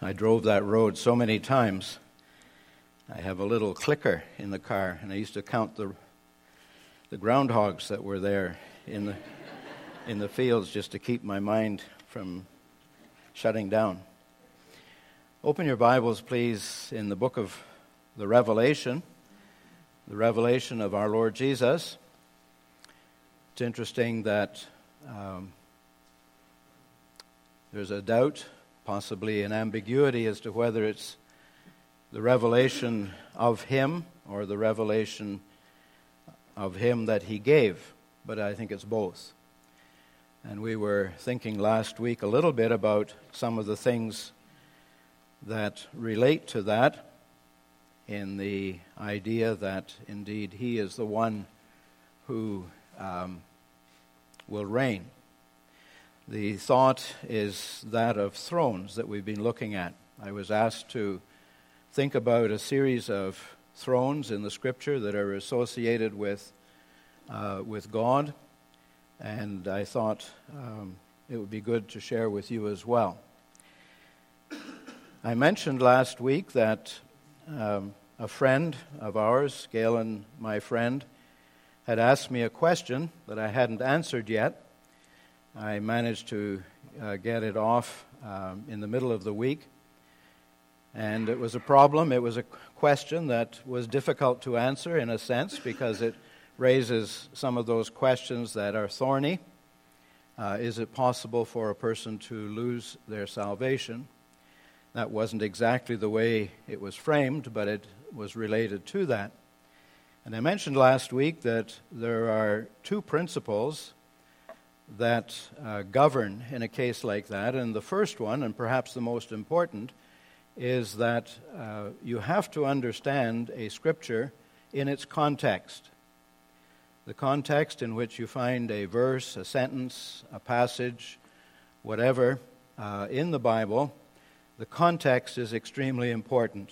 I drove that road so many times. I have a little clicker in the car, and I used to count the groundhogs that were there in the fields just to keep my mind from shutting down. Open your Bibles, please, in the book of the Revelation of our Lord Jesus. It's interesting that there's a doubt, possibly an ambiguity as to whether it's the revelation of Him or the revelation of Him that He gave, but I think it's both. And we were thinking last week a little bit about some of the things that relate to that, in the idea that indeed He is the one who will reign. The thought is that of thrones that we've been looking at. I was asked to think about a series of thrones in the Scripture that are associated with God, and I thought it would be good to share with you as well. I mentioned last week that a friend of ours, Galen, my friend, had asked me a question that I hadn't answered yet. I managed to get it off in the middle of the week, and it was a problem. It was a question that was difficult to answer in a sense because it raises some of those questions that are thorny. Is it possible for a person to lose their salvation? That wasn't exactly the way it was framed, but it was related to that. And I mentioned last week that there are two principles that govern in a case like that. And the first one, and perhaps the most important, is that you have to understand a Scripture in its context. The context in which you find a verse, a sentence, a passage, whatever, in the Bible, the context is extremely important.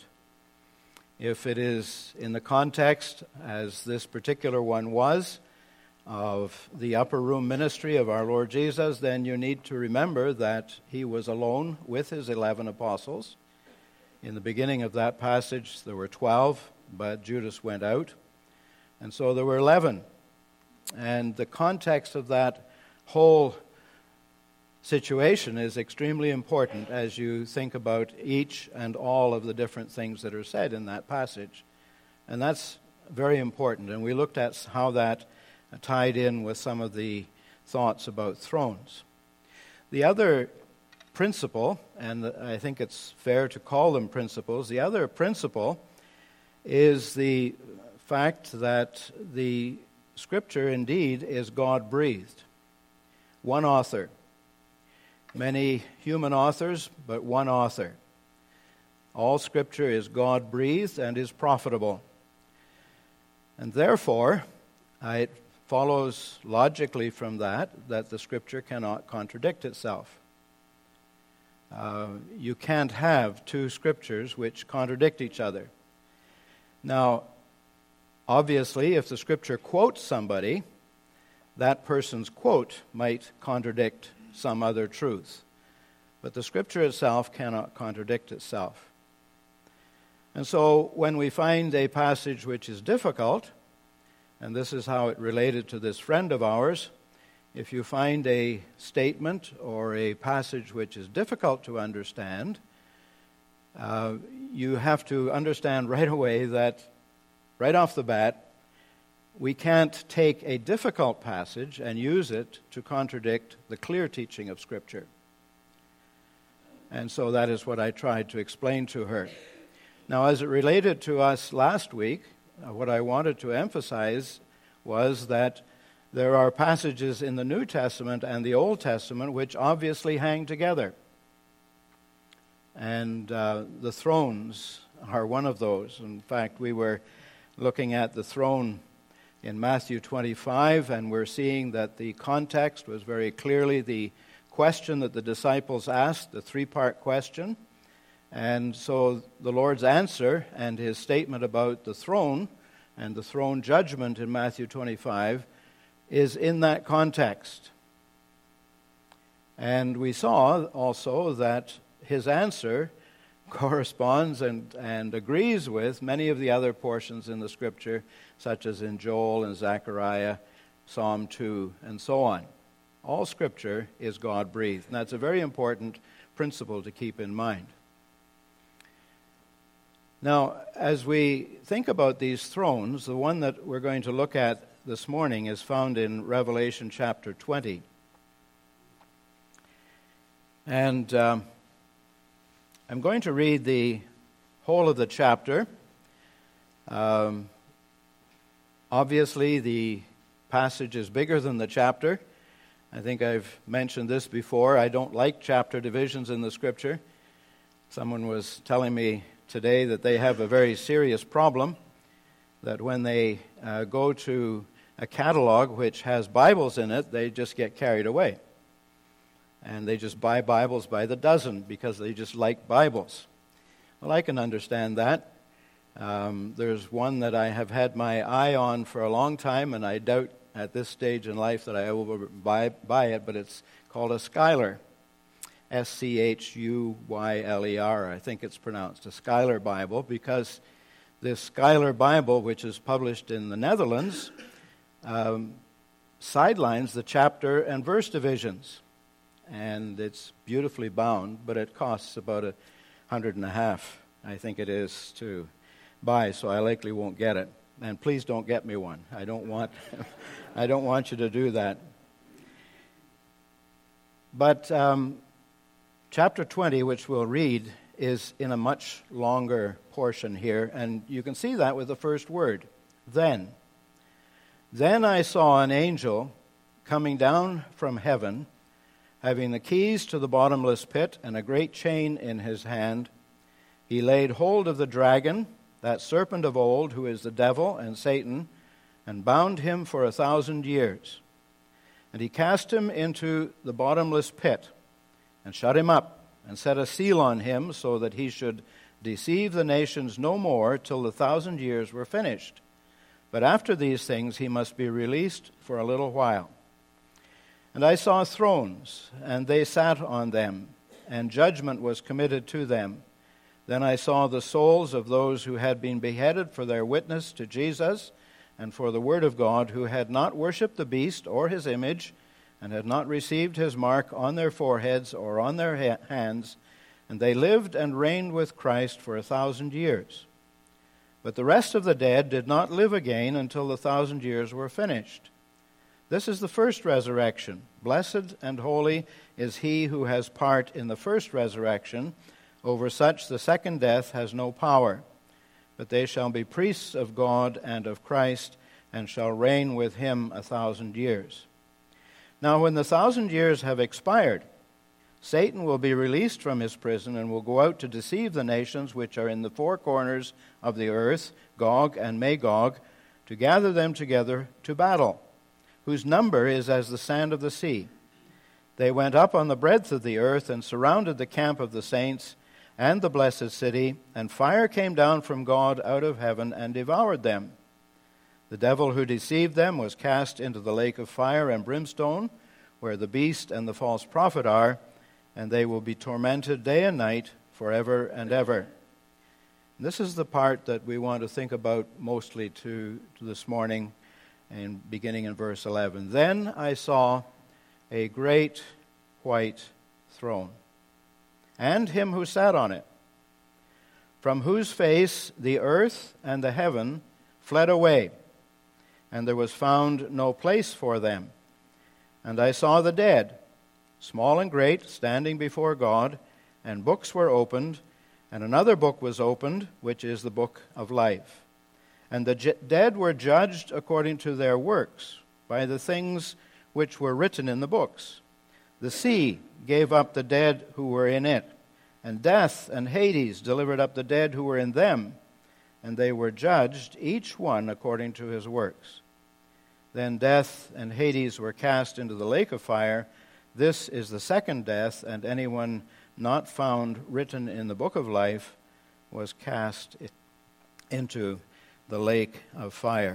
If it is in the context, as this particular one was, of the upper room ministry of our Lord Jesus, then you need to remember that He was alone with His 11 apostles. In the beginning of that passage, there were 12, but Judas went out, and so there were 11. And the context of that whole situation is extremely important as you think about each and all of the different things that are said in that passage. And that's very important. And we looked at how that tied in with some of the thoughts about thrones. The other principle, and I think it's fair to call them principles, the other principle is the fact that the Scripture indeed is God-breathed. One author. Many human authors, but one author. All Scripture is God-breathed and is profitable. And therefore, it follows logically from that the Scripture cannot contradict itself. You can't have two Scriptures which contradict each other. Now, obviously, if the Scripture quotes somebody, that person's quote might contradict some other truth. But the Scripture itself cannot contradict itself. And so when we find a passage which is difficult, and this is how it related to this friend of ours, if you find a statement or a passage which is difficult to understand, you have to understand right away that, right off the bat, we can't take a difficult passage and use it to contradict the clear teaching of Scripture. And so that is what I tried to explain to her. Now, as it related to us last week, what I wanted to emphasize was that there are passages in the New Testament and the Old Testament which obviously hang together. And the thrones are one of those. In fact, we were looking at the throne in Matthew 25, and we're seeing that the context was very clearly the question that the disciples asked, the three-part question. And so the Lord's answer and His statement about the throne and the throne judgment in Matthew 25 is in that context. And we saw also that His answer corresponds and agrees with many of the other portions in the Scripture, such as in Joel and Zechariah, Psalm 2, and so on. All Scripture is God-breathed, and that's a very important principle to keep in mind. Now, as we think about these thrones, the one that we're going to look at this morning is found in Revelation chapter 20. And I'm going to read the whole of the chapter. Obviously, the passage is bigger than the chapter. I think I've mentioned this before. I don't like chapter divisions in the Scripture. Someone was telling me today that they have a very serious problem, that when they go to a catalog which has Bibles in it, they just get carried away. And they just buy Bibles by the dozen because they just like Bibles. Well, I can understand that. There's one that I have had my eye on for a long time, and I doubt at this stage in life that I will buy it, but it's called a Schuyler. Schuyler, I think it's pronounced, a Schuyler Bible, because this Schuyler Bible, which is published in the Netherlands, sidelines the chapter and verse divisions. And it's beautifully bound, but it costs about $150, I think it is, to buy, so I likely won't get it. And please don't get me one. I don't want you to do that. But chapter 20, which we'll read, is in a much longer portion here, and you can see that with the first word, then. Then I saw an angel coming down from heaven, having the keys to the bottomless pit and a great chain in his hand. He laid hold of the dragon, that serpent of old, who is the devil and Satan, and bound him for 1,000 years. And he cast him into the bottomless pit, and shut him up, and set a seal on him, so that he should deceive the nations no more till the 1,000 years were finished. But after these things he must be released for a little while. And I saw thrones, and they sat on them, and judgment was committed to them. Then I saw the souls of those who had been beheaded for their witness to Jesus and for the word of God, who had not worshipped the beast or his image, and had not received his mark on their foreheads or on their hands, and they lived and reigned with Christ for 1,000 years. But the rest of the dead did not live again until the 1,000 years were finished. This is the first resurrection. Blessed and holy is he who has part in the first resurrection. Over such the second death has no power. But they shall be priests of God and of Christ, and shall reign with him 1,000 years. Now when the 1,000 years have expired, Satan will be released from his prison, and will go out to deceive the nations which are in the four corners of the earth, Gog and Magog, to gather them together to battle, whose number is as the sand of the sea. They went up on the breadth of the earth, and surrounded the camp of the saints and the blessed city, and fire came down from God out of heaven and devoured them. The devil who deceived them was cast into the lake of fire and brimstone, where the beast and the false prophet are, and they will be tormented day and night forever and ever. This is the part that we want to think about mostly to this morning, and beginning in verse 11. Then I saw a great white throne, and him who sat on it, from whose face the earth and the heaven fled away, and there was found no place for them. And I saw the dead, small and great, standing before God, and books were opened, and another book was opened, which is the book of life. And the dead were judged according to their works, by the things which were written in the books. The sea gave up the dead who were in it, and death and Hades delivered up the dead who were in them, and they were judged, each one according to his works. Then death and Hades were cast into the lake of fire. This is the second death, and anyone not found written in the book of life was cast into the lake of fire.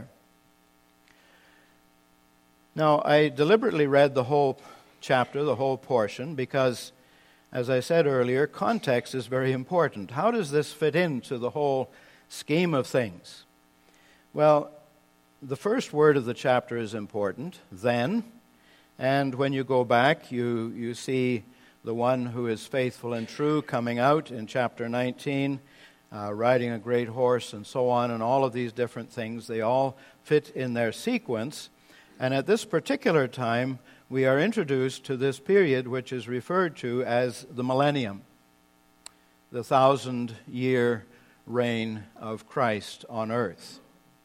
Now, I deliberately read the whole chapter, the whole portion, because as I said earlier, context is very important. How does this fit into the whole scheme of things? Well, the first word of the chapter is important, then. And when you go back, you see the one who is faithful and true coming out in chapter 19, riding a great horse and so on, and all of these different things. They all fit in their sequence. And at this particular time, we are introduced to this period which is referred to as the millennium, the 1,000-year reign of Christ on earth.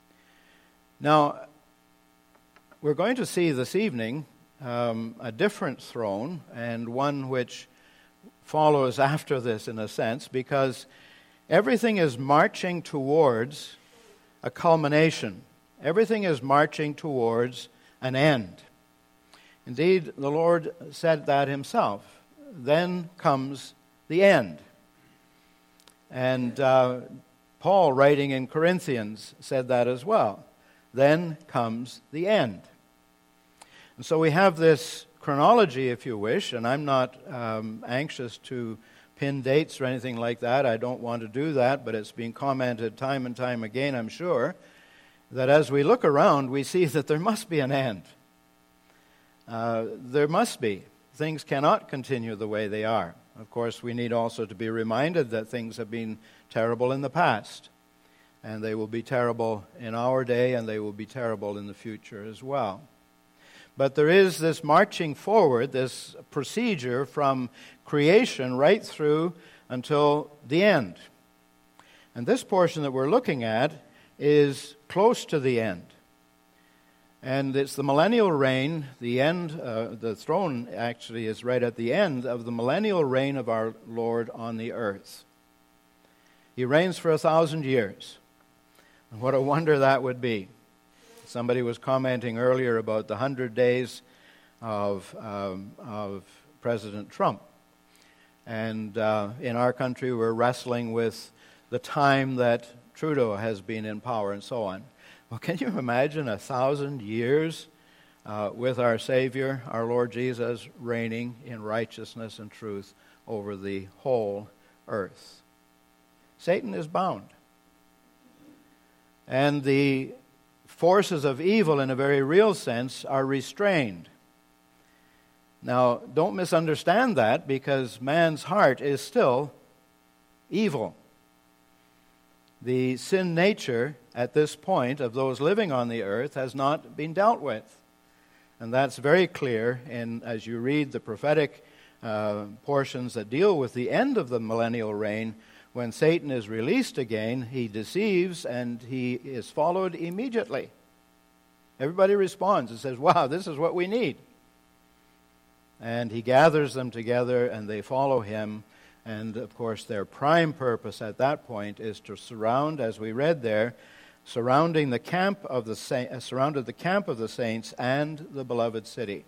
Now, we're going to see this evening a different throne, and one which follows after this in a sense, because everything is marching towards a culmination. Everything is marching towards an end. Indeed, the Lord said that himself. Then comes the end. And Paul, writing in Corinthians, said that as well. Then comes the end. And so we have this chronology, if you wish, and I'm not anxious to pin dates or anything like that. I don't want to do that, but it's been commented time and time again, I'm sure, that as we look around, we see that there must be an end. There must be. Things cannot continue the way they are. Of course, we need also to be reminded that things have been terrible in the past, and they will be terrible in our day, and they will be terrible in the future as well. But there is this marching forward, this procedure from creation right through until the end. And this portion that we're looking at is close to the end. And it's the millennial reign, the end, the throne actually is right at the end of the millennial reign of our Lord on the earth. He reigns for 1,000 years. And what a wonder that would be. Somebody was commenting earlier about the 100 days of President Trump. And in our country, we're wrestling with the time that Trudeau has been in power and so on. Well, can you imagine 1,000 years with our Savior, our Lord Jesus, reigning in righteousness and truth over the whole earth? Satan is bound. And the forces of evil, in a very real sense, are restrained. Now, don't misunderstand that, because man's heart is still evil. The sin nature at this point of those living on the earth has not been dealt with. And that's very clear as you read the prophetic portions that deal with the end of the millennial reign. When Satan is released again, he deceives and he is followed immediately. Everybody responds and says, wow, this is what we need. And he gathers them together and they follow him. And of course, their prime purpose at that point is to surround, as we read there, surrounded the camp of the saints and the beloved city.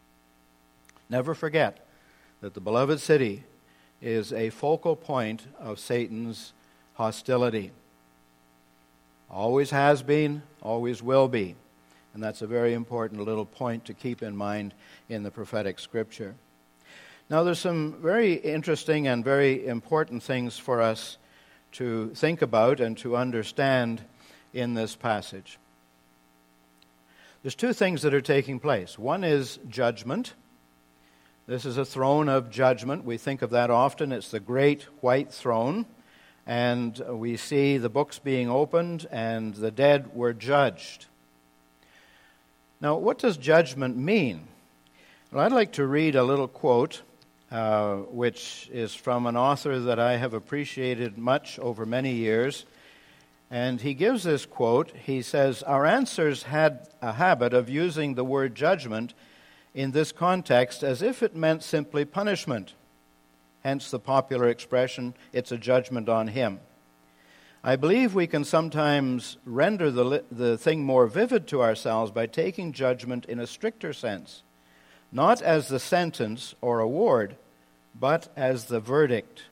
Never forget that the beloved city is a focal point of Satan's hostility. Always has been, always will be. And that's a very important little point to keep in mind in the prophetic scripture. Now, there's some very interesting and very important things for us to think about and to understand in this passage. There's two things that are taking place. One is judgment. This is a throne of judgment. We think of that often. It's the great white throne. And we see the books being opened and the dead were judged. Now, what does judgment mean? Well, I'd like to read a little quote, which is from an author that I have appreciated much over many years. And he gives this quote. He says, "Our ancestors had a habit of using the word judgment in this context as if it meant simply punishment. Hence the popular expression, it's a judgment on him. I believe we can sometimes render the thing more vivid to ourselves by taking judgment in a stricter sense, not as the sentence or award, but as the verdict.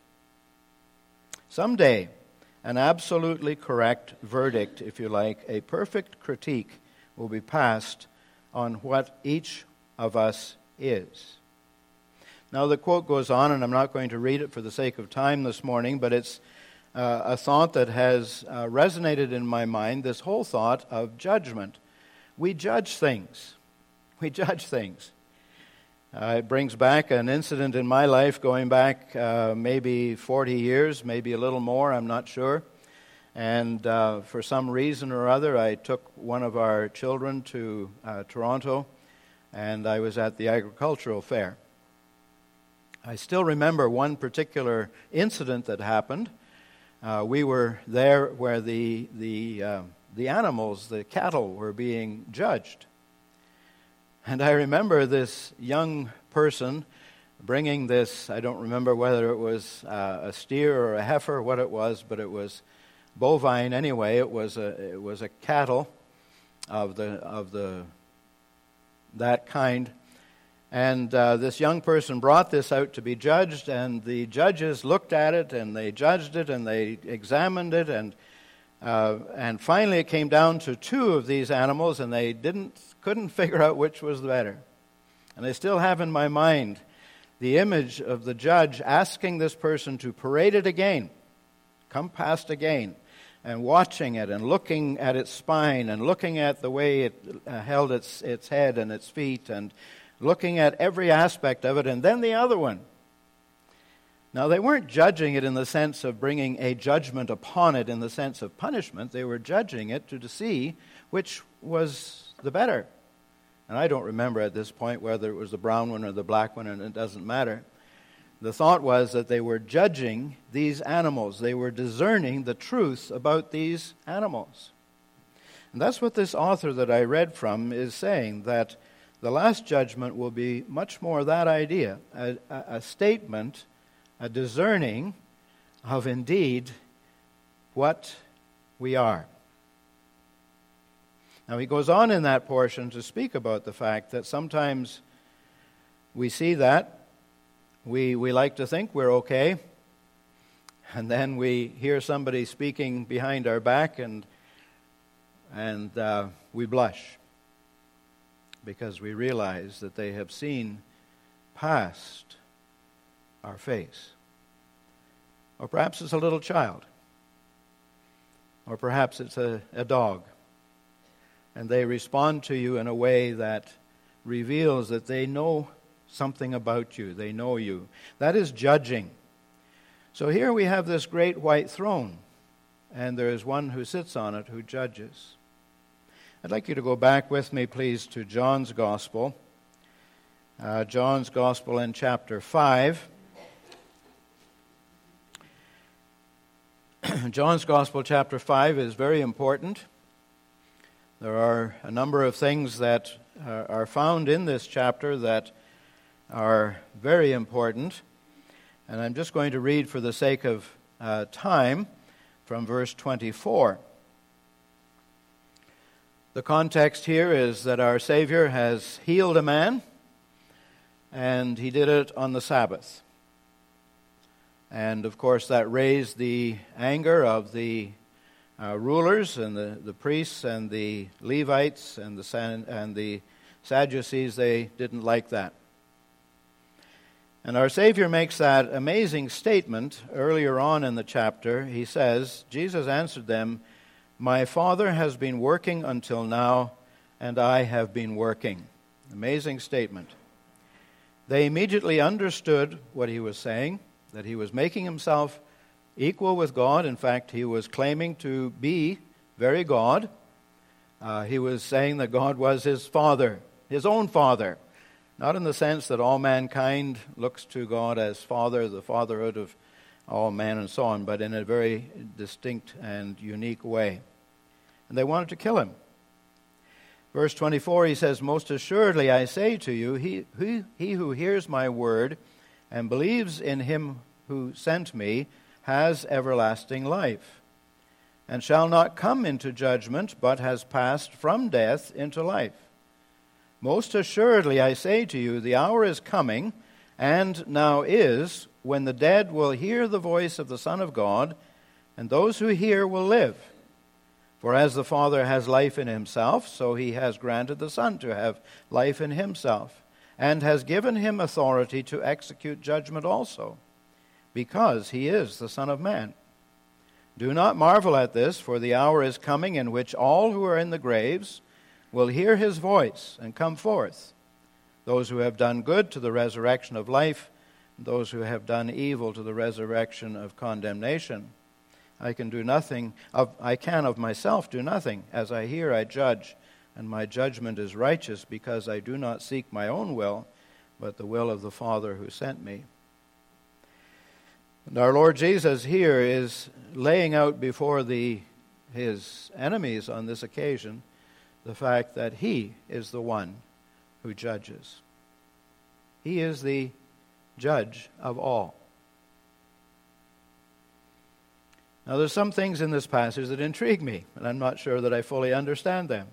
Someday, an absolutely correct verdict, if you like, a perfect critique will be passed on what each of us is." Now the quote goes on, and I'm not going to read it for the sake of time this morning, but it's a thought that has resonated in my mind, this whole thought of judgment. We judge things. We judge things. It brings back an incident in my life going back maybe 40 years, maybe a little more, I'm not sure. And for some reason or other, I took one of our children to Toronto, and I was at the agricultural fair. I still remember one particular incident that happened. We were there where the animals, the cattle, were being judged. And I remember this young person bringing this, I don't remember whether it was a steer or a heifer, what it was, but it was bovine anyway. It was a cattle of that kind. And this young person brought this out to be judged, and the judges looked at it, and they judged it, and they examined it, and finally it came down to two of these animals, and they couldn't figure out which was the better. And I still have in my mind the image of the judge asking this person to parade it again, come past again, and watching it, and looking at its spine, and looking at the way it held its head and its feet, and looking at every aspect of it, and then the other one. Now, they weren't judging it in the sense of bringing a judgment upon it in the sense of punishment. They were judging it to see which was the better. And I don't remember at this point whether it was the brown one or the black one, and it doesn't matter. The thought was that they were judging these animals. They were discerning the truth about these animals. And that's what this author that I read from is saying, that the last judgment will be much more that idea, a statement, a discerning of indeed what we are. Now he goes on in that portion to speak about the fact that sometimes we see that, we like to think we're okay, and then we hear somebody speaking behind our back and we blush, because we realize that they have seen past our face. Or perhaps it's a little child. Or perhaps it's a dog. And they respond to you in a way that reveals that they know something about you. They know you. That is judging. So here we have this great white throne, and there is one who sits on it who judges. I'd like you to go back with me, please, to John's Gospel. John's Gospel in chapter 5. John's Gospel, chapter 5, is very important. There are a number of things that are found in this chapter that are very important. And I'm just going to read for the sake of time from verse 24. The context here is that our Savior has healed a man, and he did it on the Sabbath. And of course that raised the anger of the rulers and the priests and the Levites and the Sadducees. They didn't like that. And our Savior makes that amazing statement earlier on in the chapter. He says, Jesus answered them, "My Father has been working until now, and I have been working." Amazing statement. They immediately understood what he was saying, that he was making himself equal with God. In fact, he was claiming to be very God. He was saying that God was his Father, his own Father. Not in the sense that all mankind looks to God as Father, the fatherhood of all men and so on, but in a very distinct and unique way. And they wanted to kill him. Verse 24, he says, "Most assuredly I say to you, he who hears my word and believes in him who sent me has everlasting life, and shall not come into judgment, but has passed from death into life. Most assuredly I say to you, the hour is coming, and now is, when the dead will hear the voice of the Son of God, and those who hear will live. For as the Father has life in himself, so he has granted the Son to have life in himself. and has given him authority to execute judgment also, because he is the Son of Man. Do not marvel at this, for the hour is coming in which all who are in the graves will hear his voice and come forth, those who have done good to the resurrection of life, and those who have done evil to the resurrection of condemnation. I can of myself do nothing. As I hear, I judge, and my judgment is righteous, because I do not seek my own will, but the will of the Father who sent me. And our Lord Jesus here is laying out before his enemies on this occasion the fact that he is the one who judges. He is the judge of all. Now, there's some things in this passage that intrigue me, and I'm not sure that I fully understand them.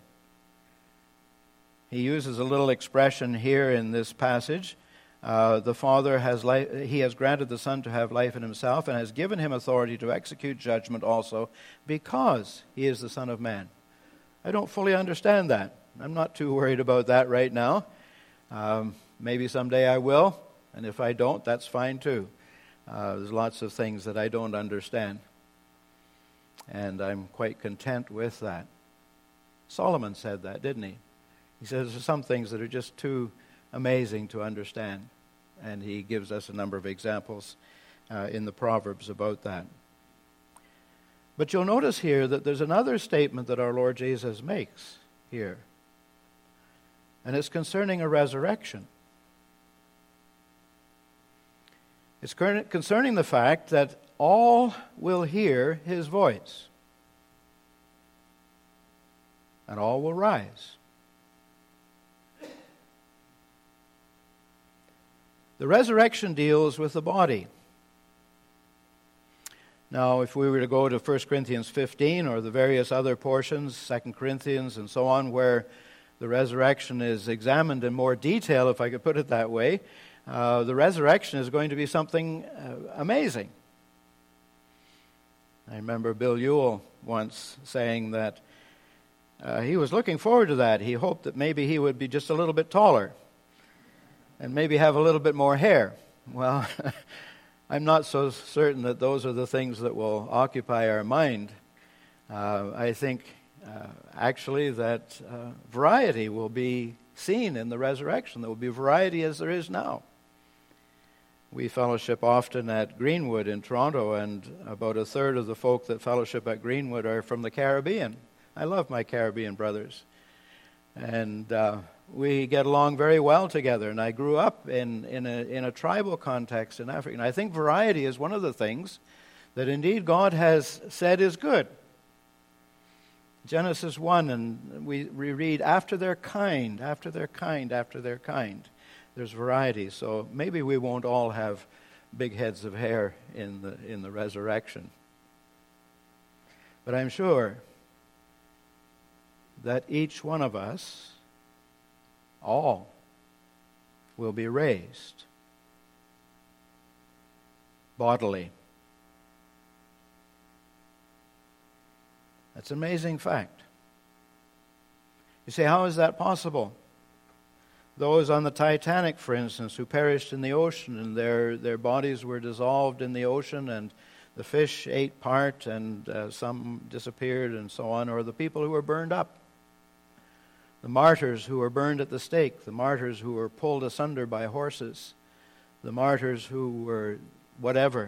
He uses a little expression here in this passage. The Father he has granted the Son to have life in himself, and has given him authority to execute judgment also, because he is the Son of Man. I don't fully understand that. I'm not too worried about that right now. Maybe someday I will, and if I don't, that's fine too. There's lots of things that I don't understand, and I'm quite content with that. Solomon said that, didn't he? He says there's some things that are just too amazing to understand, and he gives us a number of examples in the Proverbs about that. But you'll notice here that there's another statement that our Lord Jesus makes here, and it's concerning a resurrection. It's concerning the fact that all will hear his voice, and all will rise. The resurrection deals with the body. Now, if we were to go to 1 Corinthians 15 or the various other portions, 2 Corinthians and so on, where the resurrection is examined in more detail, if I could put it that way, the resurrection is going to be something amazing. I remember Bill Ewell once saying that he was looking forward to that. He hoped that maybe he would be just a little bit taller and maybe have a little bit more hair. Well, I'm not so certain that those are the things that will occupy our mind. I think actually that variety will be seen in the resurrection. There will be variety as there is now. We fellowship often at Greenwood in Toronto, and about a third of the folk that fellowship at Greenwood are from the Caribbean. I love my Caribbean brothers. And we get along very well together, and I grew up in a tribal context in Africa. And I think variety is one of the things that indeed God has said is good. Genesis 1, and we read, after their kind, after their kind, after their kind. There's variety, so maybe we won't all have big heads of hair in the resurrection. But I'm sure that each one of us, all, will be raised bodily. That's an amazing fact. You say, how is that possible? Those on the Titanic, for instance, who perished in the ocean, and their bodies were dissolved in the ocean, and the fish ate part, and some disappeared, and so on, or the people who were burned up. The martyrs who were burned at the stake, the martyrs who were pulled asunder by horses, the martyrs who were whatever.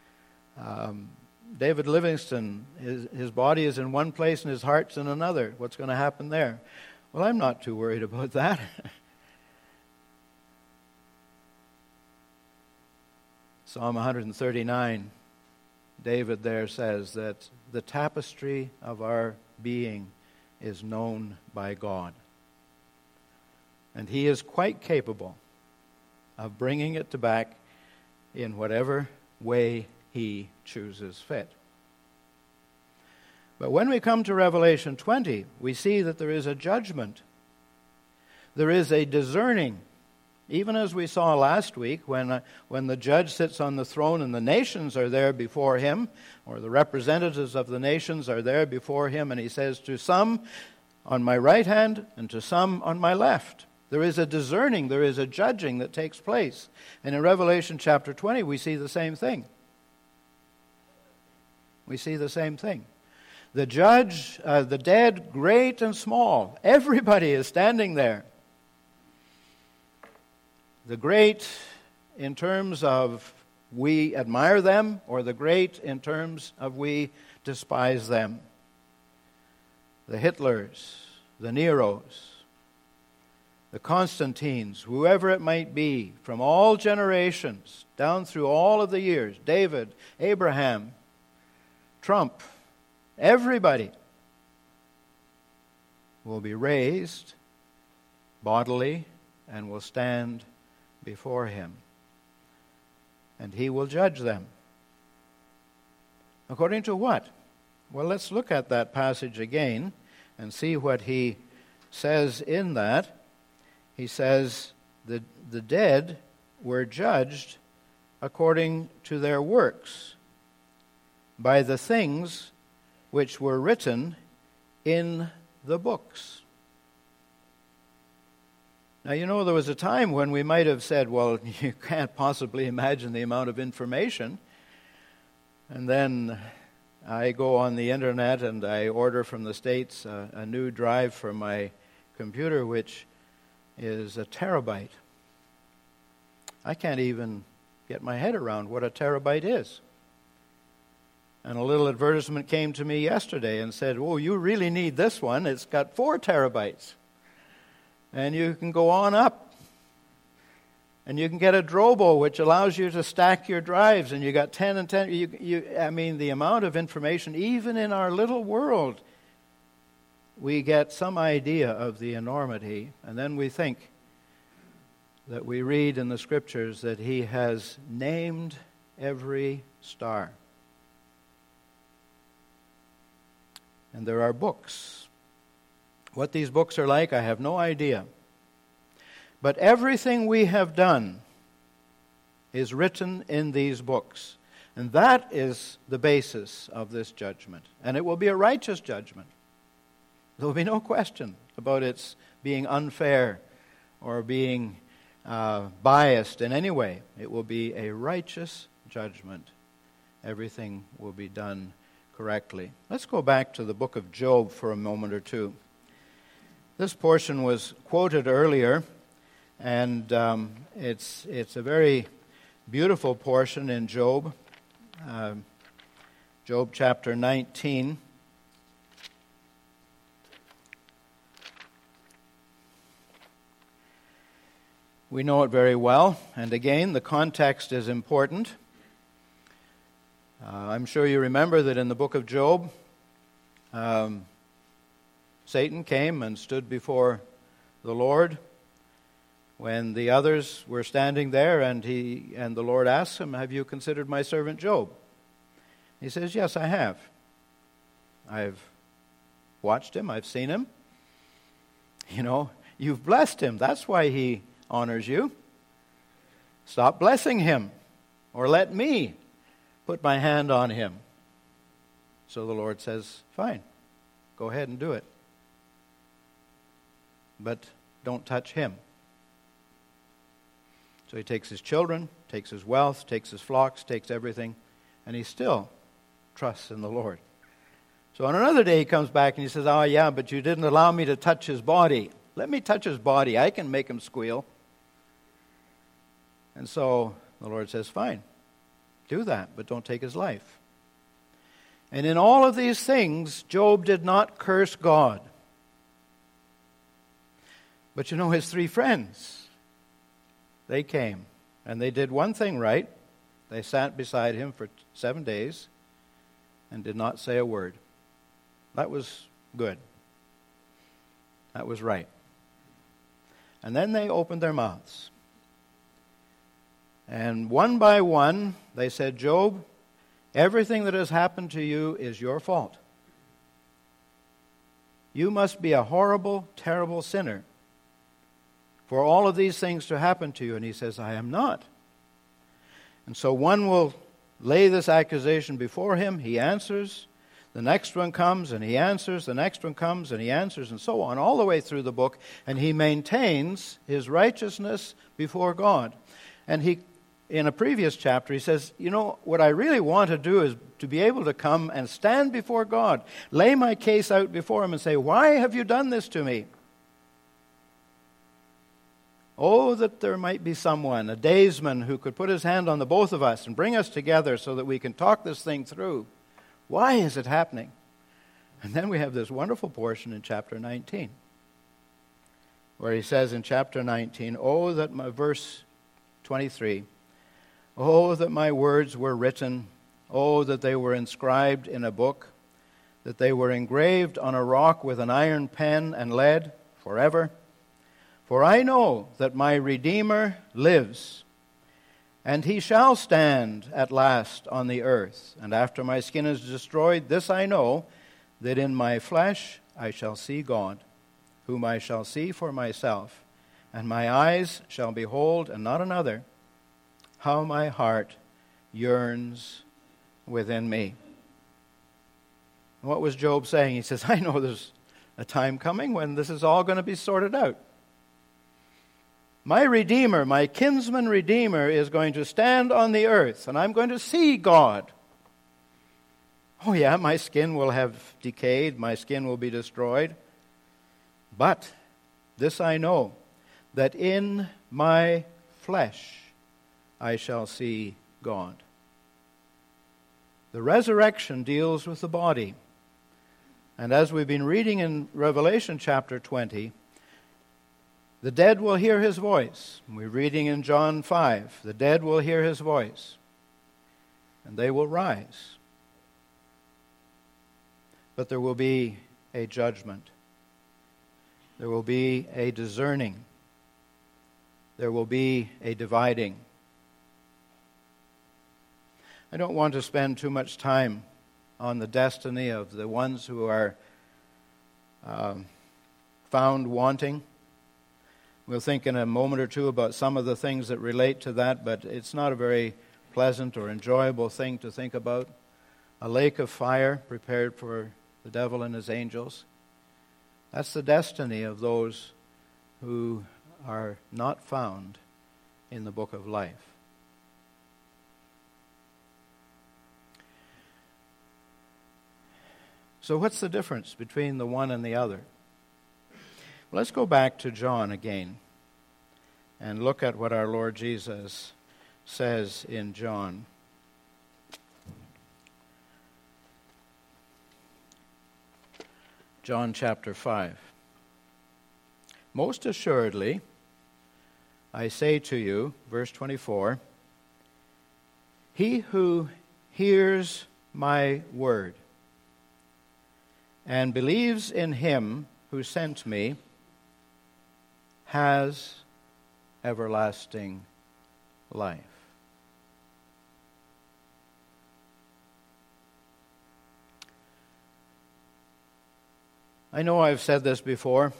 David Livingstone, his body is in one place and his heart's in another. What's going to happen there? Well, I'm not too worried about that. Psalm 139, David there says that the tapestry of our being is known by God. And he is quite capable of bringing it back in whatever way he chooses fit. But when we come to Revelation 20, we see that there is a judgment. There is a discerning. Even as we saw last week, when the judge sits on the throne and the nations are there before him, or the representatives of the nations are there before him, and he says, to some on my right hand and to some on my left. There is a discerning, there is a judging that takes place. And in Revelation chapter 20, we see the same thing. We see the same thing. The judge, the dead, great and small, everybody is standing there. The great in terms of we admire them, or the great in terms of we despise them. The Hitlers, the Neros, the Constantines, whoever it might be, from all generations, down through all of the years, David, Abraham, Trump, everybody will be raised bodily and will stand before him. And he will judge them. According to what? Well, let's look at that passage again and see what he says in that. He says, the dead were judged according to their works, by the things which were written in the books. Now, you know, there was a time when we might have said, well, you can't possibly imagine the amount of information. And then I go on the internet and I order from the States a new drive for my computer, which is a terabyte. I can't even get my head around what a terabyte is. And a little advertisement came to me yesterday and said, oh, you really need this one. It's got 4 terabytes. And you can go on up. And you can get a Drobo, which allows you to stack your drives. And you got 10 and 10. I mean, the amount of information, even in our little world, we get some idea of the enormity. And then we think that we read in the Scriptures that He has named every star. And there are books. What these books are like, I have no idea. But everything we have done is written in these books. And that is the basis of this judgment. And it will be a righteous judgment. There will be no question about its being unfair or being biased in any way. It will be a righteous judgment. Everything will be done correctly. Let's go back to the book of Job for a moment or two. This portion was quoted earlier, and it's a very beautiful portion in Job. Job chapter 19. We know it very well, and again, the context is important. I'm sure you remember that in the book of Job, Satan came and stood before the Lord when the others were standing there, and the Lord asked him, "Have you considered my servant Job?" He says, "Yes, I have. I've watched him. I've seen him. You know, you've blessed him. That's why he honors you. Stop blessing him, or let me put my hand on him." So the Lord says, "Fine, go ahead and do it. But don't touch him." So he takes his children, takes his wealth, takes his flocks, takes everything, and he still trusts in the Lord. So on another day he comes back and he says, "Oh yeah, but you didn't allow me to touch his body. Let me touch his body. I can make him squeal." And so the Lord says, "Fine, do that, but don't take his life." And in all of these things, Job did not curse God. But you know, his 3 friends, they came, and they did one thing right. They sat beside him for 7 days and did not say a word. That was good. That was right. And then they opened their mouths. And one by one, they said, "Job, everything that has happened to you is your fault. You must be a horrible, terrible sinner for all of these things to happen to you." And he says, "I am not." And so one will lay this accusation before him. He answers. The next one comes and he answers. The next one comes and he answers, and so on, all the way through the book. And he maintains his righteousness before God. And he, in a previous chapter, he says, you know, what I really want to do is to be able to come and stand before God, lay my case out before him and say, why have you done this to me? Oh, that there might be someone, a daysman, who could put his hand on the both of us and bring us together so that we can talk this thing through. Why is it happening? And then we have this wonderful portion in chapter 19, where he says in chapter 19, oh, that my, verse 23, oh, that my words were written, oh, that they were inscribed in a book, that they were engraved on a rock with an iron pen and lead forever. For I know that my Redeemer lives, and he shall stand at last on the earth. And after my skin is destroyed, this I know, that in my flesh I shall see God, whom I shall see for myself, and my eyes shall behold, and not another, how my heart yearns within me. What was Job saying? He says, I know there's a time coming when this is all going to be sorted out. My Redeemer, my kinsman Redeemer, is going to stand on the earth, and I'm going to see God. Oh yeah, my skin will have decayed, my skin will be destroyed. But this I know, that in my flesh I shall see God. The resurrection deals with the body. And as we've been reading in Revelation chapter 20, the dead will hear his voice. We're reading in John 5, the dead will hear his voice, and they will rise. But there will be a judgment. There will be a discerning. There will be a dividing. I don't want to spend too much time on the destiny of the ones who are found wanting. We'll think in a moment or two about some of the things that relate to that, but it's not a very pleasant or enjoyable thing to think about. A lake of fire prepared for the devil and his angels. That's the destiny of those who are not found in the book of life. So what's the difference between the one and the other? Let's go back to John again and look at what our Lord Jesus says in John. John chapter 5. Most assuredly, I say to you, verse 24, he who hears my word and believes in him who sent me has everlasting life. I know I've said this before.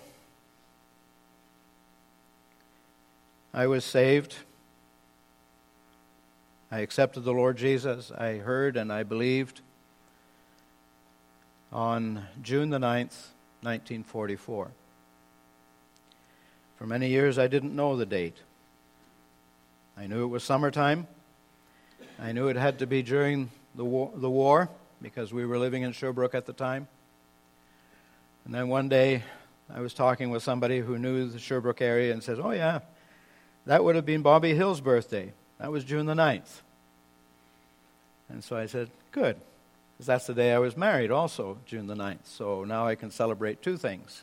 I was saved. I accepted the Lord Jesus. I heard and I believed on June the 9th, 1944. For many years I didn't know the date. I knew it was summertime. I knew it had to be during the war because we were living in Sherbrooke at the time. And then one day I was talking with somebody who knew the Sherbrooke area and says, oh yeah, that would have been Bobby Hill's birthday. That was June the 9th. And so I said, good, because that's the day I was married also, June the 9th. So now I can celebrate two things.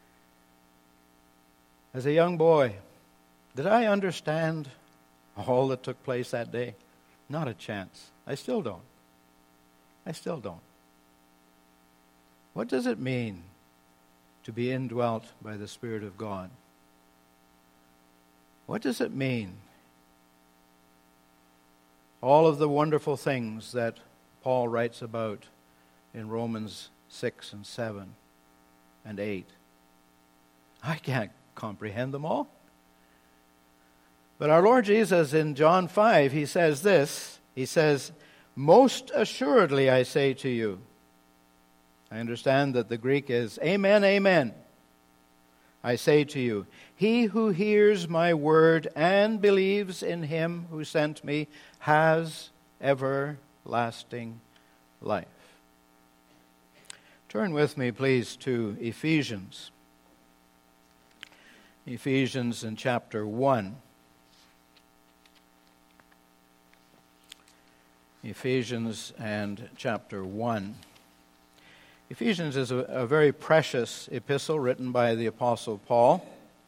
As a young boy, did I understand all that took place that day? Not a chance. I still don't. I still don't. What does it mean to be indwelt by the Spirit of God? What does it mean? All of the wonderful things that Paul writes about in Romans 6 and 7 and 8. I can't comprehend them all. But our Lord Jesus in John 5, he says this. He says, most assuredly I say to you. I understand that the Greek is amen, amen. I say to you, he who hears my word and believes in him who sent me has everlasting life. Turn with me, please, to Ephesians. Ephesians in chapter 1. Ephesians and chapter 1. Ephesians is a very precious epistle written by the Apostle Paul.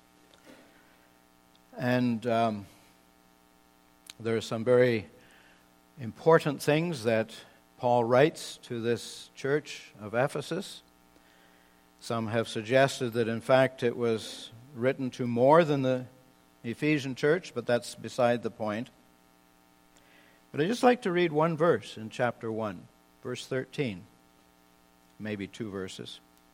And there are some very important things that Paul writes to this church of Ephesus. Some have suggested that, in fact, it was written to more than the Ephesian church, but that's beside the point. But I'd just like to read one verse in chapter 1, verse 13. Maybe two verses.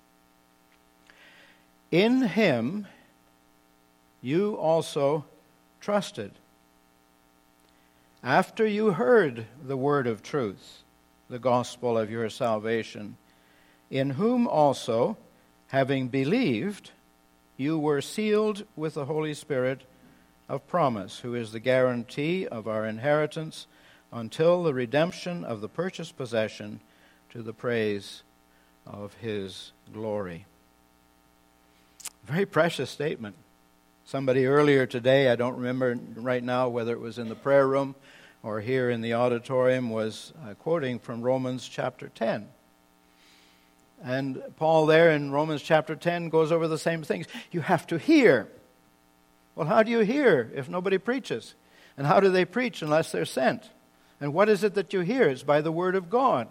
In him you also trusted, after you heard the word of truth, the gospel of your salvation, in whom also, having believed, you were sealed with the Holy Spirit of promise, who is the guarantee of our inheritance until the redemption of the purchased possession, to the praise of his glory. Very precious statement. Somebody earlier today, I don't remember right now whether it was in the prayer room or here in the auditorium, was quoting from Romans chapter 10. And Paul there in Romans chapter 10 goes over the same things. You have to hear. Well, how do you hear if nobody preaches? And how do they preach unless they're sent? And what is it that you hear? It's by the word of God.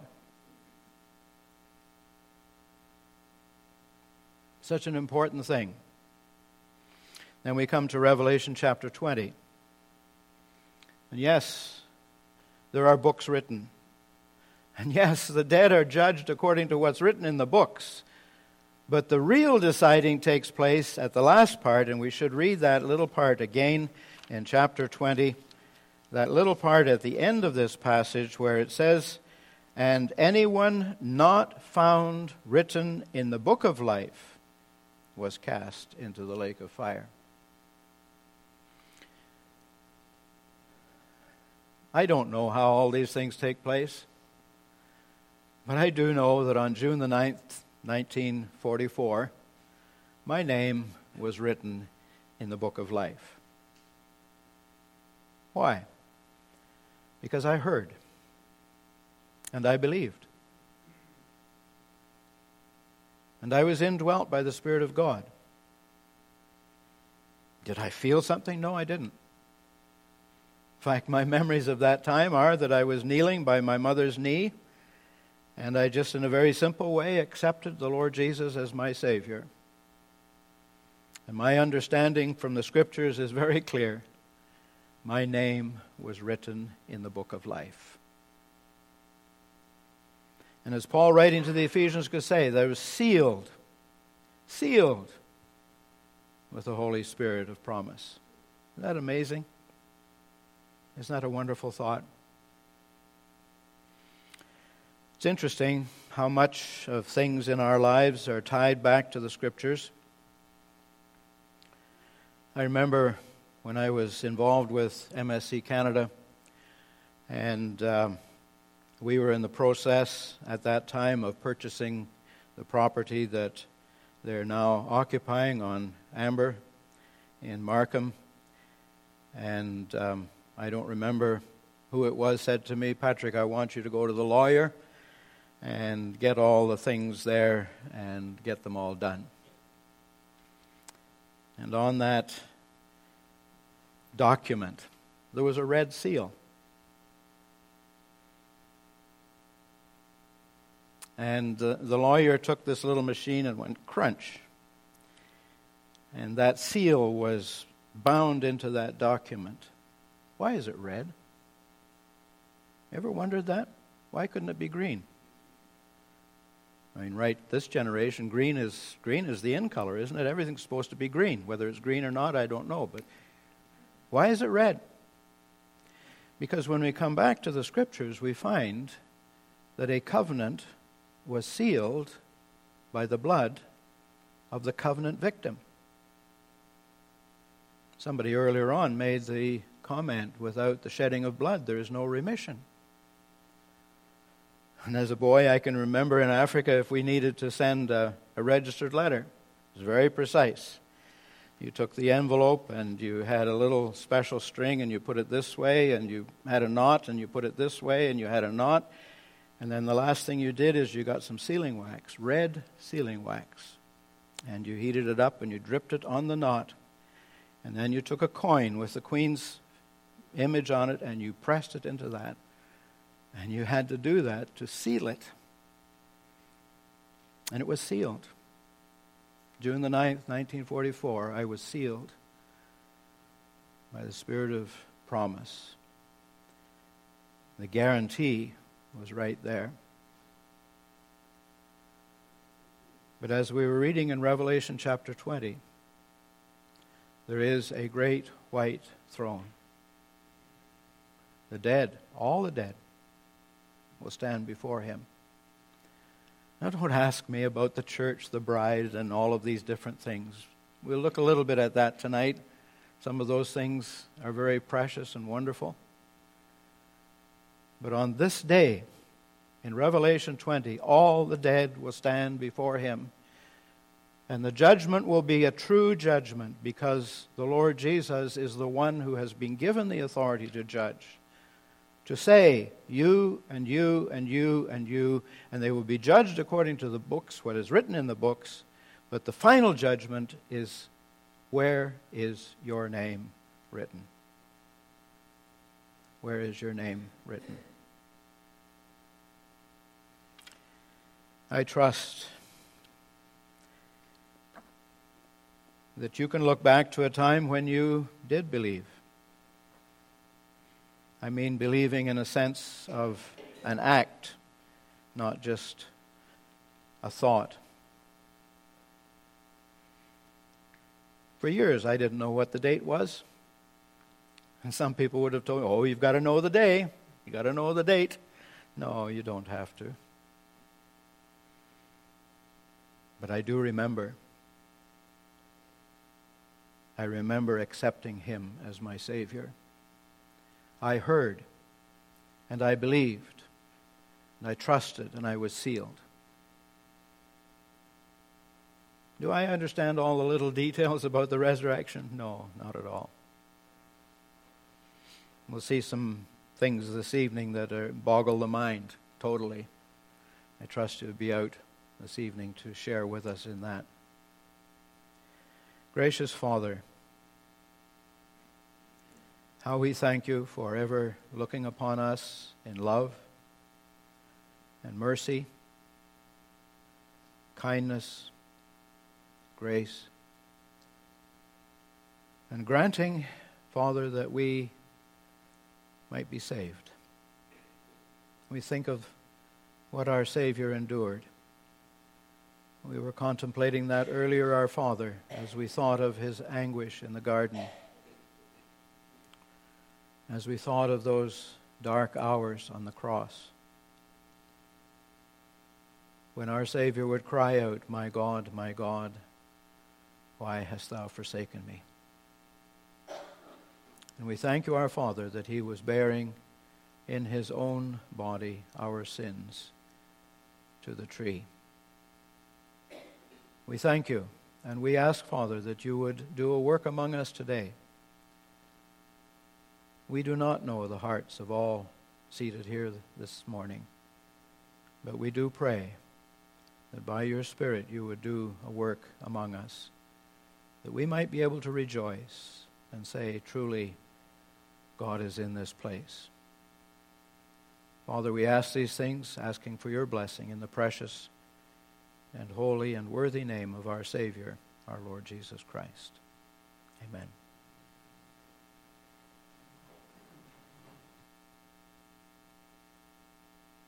Such an important thing. Then we come to Revelation chapter 20. And yes, there are books written. And yes, the dead are judged according to what's written in the books. But the real deciding takes place at the last part, and we should read that little part again in chapter 20. That little part at the end of this passage where it says, "And anyone not found written in the book of life was cast into the lake of fire." I don't know how all these things take place, but I do know that on June the 9th, 1944, my name was written in the book of life. Why? Because I heard, and I believed. And I was indwelt by the Spirit of God. Did I feel something? No, I didn't. In fact, my memories of that time are that I was kneeling by my mother's knee, and I just, in a very simple way, accepted the Lord Jesus as my Savior. And my understanding from the Scriptures is very clear. My name was written in the book of life. And as Paul writing to the Ephesians could say, they were sealed with the Holy Spirit of promise. Isn't that amazing? Isn't that a wonderful thought? It's interesting how much of things in our lives are tied back to the Scriptures. I remember when I was involved with MSC Canada, and we were in the process at that time of purchasing the property that they're now occupying on Amber in Markham. And I don't remember who it was said to me, "Patrick, I want you to go to the lawyer and get all the things there and get them all done." And on that document, there was a red seal. And the lawyer took this little machine and went crunch. And that seal was bound into that document. Why is it red? Ever wondered that? Why couldn't it be green? I mean, right, this generation, green is the in color, isn't it? Everything's supposed to be green. Whether it's green or not, I don't know. But why is it red? Because when we come back to the Scriptures, we find that a covenant was sealed by the blood of the covenant victim. Somebody earlier on made the comment, without the shedding of blood, there is no remission. And as a boy, I can remember in Africa, if we needed to send a registered letter, it was very precise. You took the envelope and you had a little special string and you put it this way, and you had a knot and you put it this way and you had a knot. And then the last thing you did is you got some sealing wax, red sealing wax. And you heated it up and you dripped it on the knot. And then you took a coin with the Queen's image on it and you pressed it into that. And you had to do that to seal it. And it was sealed. June the 9th, 1944, I was sealed by the Spirit of promise. The guarantee was right there. But as we were reading in Revelation chapter 20, there is a great white throne. The dead, all the dead, will stand before him. Now don't ask me about the church, the bride, and all of these different things. We'll look a little bit at that tonight. Some of those things are very precious and wonderful. But on this day, in Revelation 20, all the dead will stand before him. And the judgment will be a true judgment, because the Lord Jesus is the one who has been given the authority to judge. To say, you and you and you and you, and they will be judged according to the books, what is written in the books. But the final judgment is, where is your name written? Where is your name written? I trust that you can look back to a time when you did believe. I mean, believing in a sense of an act, not just a thought. For years, I didn't know what the date was. And some people would have told me, oh, you've got to know the day. You've got to know the date. No, you don't have to. But I do remember. I remember accepting him as my Savior. I heard, and I believed, and I trusted, and I was sealed. Do I understand all the little details about the resurrection? No, not at all. We'll see some things this evening that boggle the mind totally. I trust you'll be out this evening to share with us in that. Gracious Father, how we thank you for ever looking upon us in love and mercy, kindness, grace, and granting, Father, that we might be saved. We think of what our Savior endured. We were contemplating that earlier, our Father, as we thought of his anguish in the garden, as we thought of those dark hours on the cross, when our Savior would cry out, my God, why hast thou forsaken me? And we thank you, our Father, that he was bearing in his own body our sins to the tree. We thank you, and we ask, Father, that you would do a work among us today. We do not know the hearts of all seated here this morning, but we do pray that by your Spirit you would do a work among us, that we might be able to rejoice and say, truly, God is in this place. Father, we ask these things, asking for your blessing in the precious and holy and worthy name of our Savior, our Lord Jesus Christ. Amen.